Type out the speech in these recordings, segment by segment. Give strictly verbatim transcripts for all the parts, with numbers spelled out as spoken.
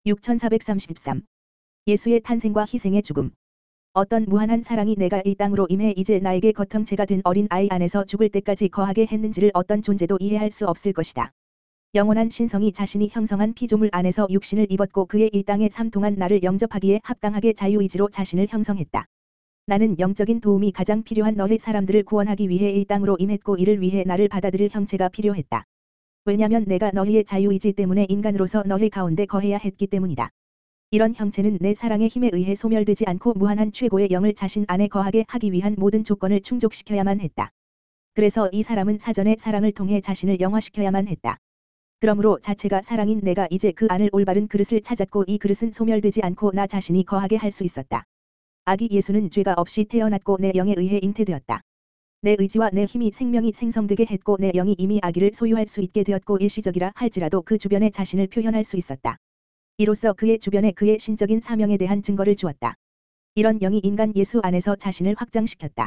육천사백삼십삼. 예수의 탄생과 희생의 죽음. 어떤 무한한 사랑이 내가 이 땅으로 임해 이제 나에게 거통체가 된 어린 아이 안에서 죽을 때까지 거하게 했는지를 어떤 존재도 이해할 수 없을 것이다. 영원한 신성이 자신이 형성한 피조물 안에서 육신을 입었고 그의 이 땅의 삶 동안 나를 영접하기에 합당하게 자유의지로 자신을 형성했다. 나는 영적인 도움이 가장 필요한 너희 사람들을 구원하기 위해 이 땅으로 임했고 이를 위해 나를 받아들일 형체가 필요했다. 왜냐면 내가 너희의 자유의지 때문에 인간으로서 너희 가운데 거해야 했기 때문이다. 이런 형체는 내 사랑의 힘에 의해 소멸되지 않고 무한한 최고의 영을 자신 안에 거하게 하기 위한 모든 조건을 충족시켜야만 했다. 그래서 이 사람은 사전에 사랑을 통해 자신을 영화시켜야만 했다. 그러므로 자체가 사랑인 내가 이제 그 안을 올바른 그릇을 찾았고 이 그릇은 소멸되지 않고 나 자신이 거하게 할 수 있었다. 아기 예수는 죄가 없이 태어났고 내 영에 의해 잉태되었다. 내 의지와 내 힘이 생명이 생성되게 했고 내 영이 이미 아기를 소유할 수 있게 되었고 일시적이라 할지라도 그 주변에 자신을 표현할 수 있었다. 이로써 그의 주변에 그의 신적인 사명에 대한 증거를 주었다. 이런 영이 인간 예수 안에서 자신을 확장시켰다.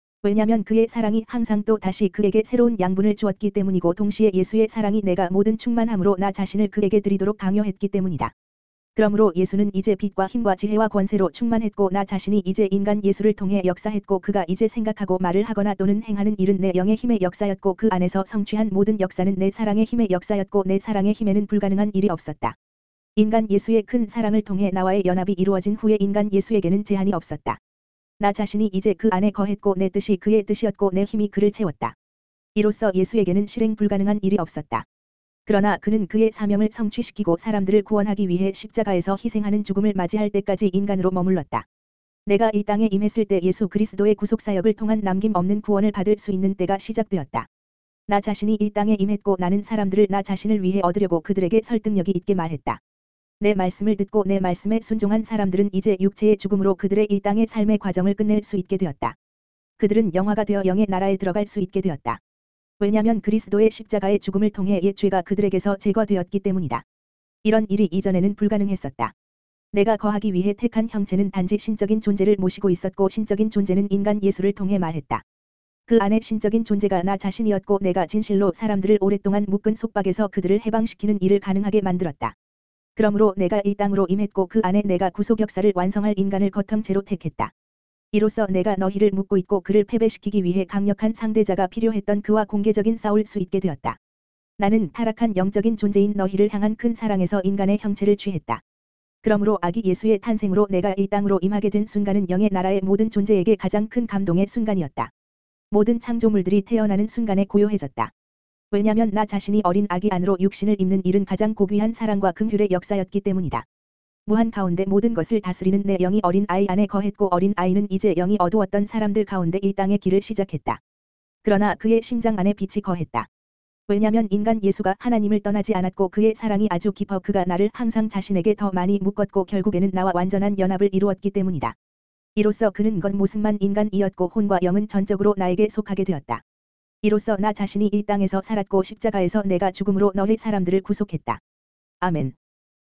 왜냐면 그의 사랑이 항상 또 다시 그에게 새로운 양분을 주었기 때문이고 동시에 예수의 사랑이 내가 모든 충만함으로 나 자신을 그에게 드리도록 강요했기 때문이다. 그러므로 예수는 이제 빛과 힘과 지혜와 권세로 충만했고 나 자신이 이제 인간 예수를 통해 역사했고 그가 이제 생각하고 말을 하거나 또는 행하는 일은 내 영의 힘의 역사였고 그 안에서 성취한 모든 역사는 내 사랑의 힘의 역사였고 내 사랑의 힘에는 불가능한 일이 없었다. 인간 예수의 큰 사랑을 통해 나와의 연합이 이루어진 후에 인간 예수에게는 제한이 없었다. 나 자신이 이제 그 안에 거했고 내 뜻이 그의 뜻이었고 내 힘이 그를 채웠다. 이로써 예수에게는 실행 불가능한 일이 없었다. 그러나 그는 그의 사명을 성취시키고 사람들을 구원하기 위해 십자가에서 희생하는 죽음을 맞이할 때까지 인간으로 머물렀다. 내가 이 땅에 임했을 때 예수 그리스도의 구속사역을 통한 남김없는 구원을 받을 수 있는 때가 시작되었다. 나 자신이 이 땅에 임했고 나는 사람들을 나 자신을 위해 얻으려고 그들에게 설득력이 있게 말했다. 내 말씀을 듣고 내 말씀에 순종한 사람들은 이제 육체의 죽음으로 그들의 이 땅의 삶의 과정을 끝낼 수 있게 되었다. 그들은 영화가 되어 영의 나라에 들어갈 수 있게 되었다. 왜냐면 그리스도의 십자가의 죽음을 통해 옛 죄가 그들에게서 제거되었기 때문이다. 이런 일이 이전에는 불가능했었다. 내가 거하기 위해 택한 형체는 단지 신적인 존재를 모시고 있었고 신적인 존재는 인간 예수를 통해 말했다. 그 안에 신적인 존재가 나 자신이었고 내가 진실로 사람들을 오랫동안 묶은 속박에서 그들을 해방시키는 일을 가능하게 만들었다. 그러므로 내가 이 땅으로 임했고 그 안에 내가 구속 역사를 완성할 인간을 거통체로 택했다. 이로써 내가 너희를 묶고 있고 그를 패배시키기 위해 강력한 상대자가 필요했던 그와 공개적인 싸울 수 있게 되었다. 나는 타락한 영적인 존재인 너희를 향한 큰 사랑에서 인간의 형체를 취했다. 그러므로 아기 예수의 탄생으로 내가 이 땅으로 임하게 된 순간은 영의 나라의 모든 존재에게 가장 큰 감동의 순간이었다. 모든 창조물들이 태어나는 순간에 고요해졌다. 왜냐면 나 자신이 어린 아기 안으로 육신을 입는 일은 가장 고귀한 사랑과 긍휼의 역사였기 때문이다. 무한 가운데 모든 것을 다스리는 내 영이 어린 아이 안에 거했고 어린 아이는 이제 영이 어두웠던 사람들 가운데 이 땅의 길을 시작했다. 그러나 그의 심장 안에 빛이 거했다. 왜냐면 인간 예수가 하나님을 떠나지 않았고 그의 사랑이 아주 깊어 그가 나를 항상 자신에게 더 많이 묶었고 결국에는 나와 완전한 연합을 이루었기 때문이다. 이로써 그는 겉모습만 인간이었고 혼과 영은 전적으로 나에게 속하게 되었다. 이로써 나 자신이 이 땅에서 살았고 십자가에서 내가 죽음으로 너희 사람들을 구속했다. 아멘.